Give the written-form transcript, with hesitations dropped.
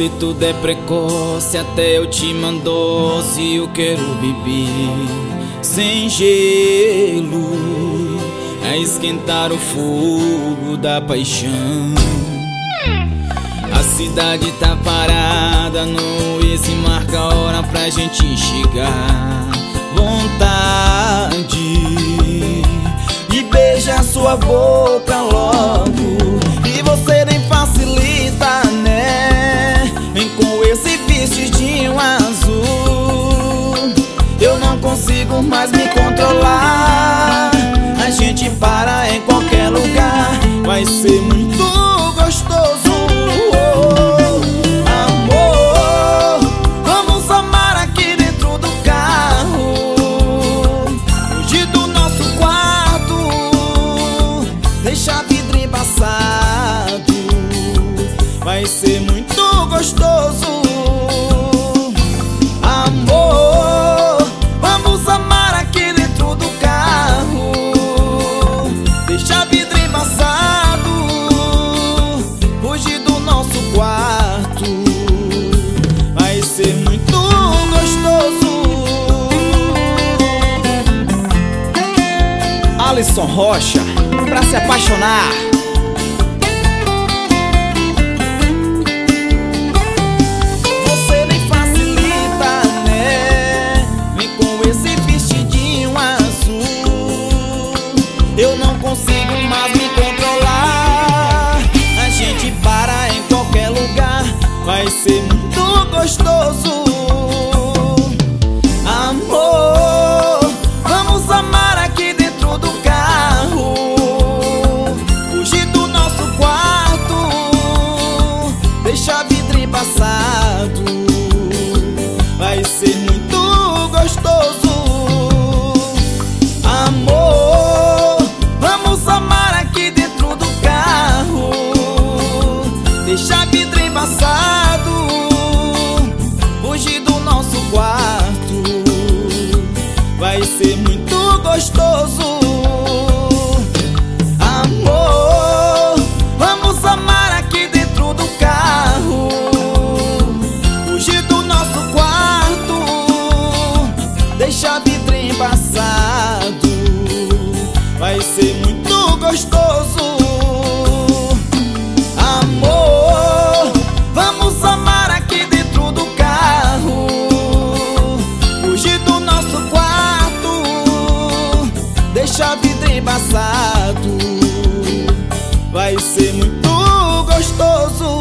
você tudo é precoce, até eu te mando se eu quero beber sem gelo, a esquentar o fogo da paixão. A cidade tá parada, no Waze marca a hora pra gente chegar. Vontade de beijar sua boca logo, e você nem facilita, né? Vem com esse vestidinho azul, eu não consigo mais me controlar. A gente para em qualquer lugar, vai ser muito gostoso. Amor, vamos amar aqui dentro do carro, fugir do nosso quarto, deixar vidro embaçado, vai ser muito gostoso. Amor, vamos amar aqui dentro do carro, deixar vidro embaçado, fugir do nosso quarto, vai ser muito gostoso. Alisson Rocha, pra se apaixonar. Você nem facilita, né? Vem com esse vestidinho azul, eu não consigo mais me controlar. A gente para em qualquer lugar, vai ser muito gostoso. Amor, vamos amar aqui dentro do carro, fugir do nosso quarto, deixar vidro embaçado, vai ser muito gostoso. Amor, vamos amar aqui dentro do carro, deixar vidro embaçado, fugir do nosso quarto, vai ser muito gostoso. Amor, vamos amar aqui dentro do carro, fugir do nosso quarto, deixar vidro embaçado, vai ser muito gostoso. Amor, vamos amar aqui dentro do carro, fugir do nosso quarto, deixar vidro embaçado, vai ser muito gostoso.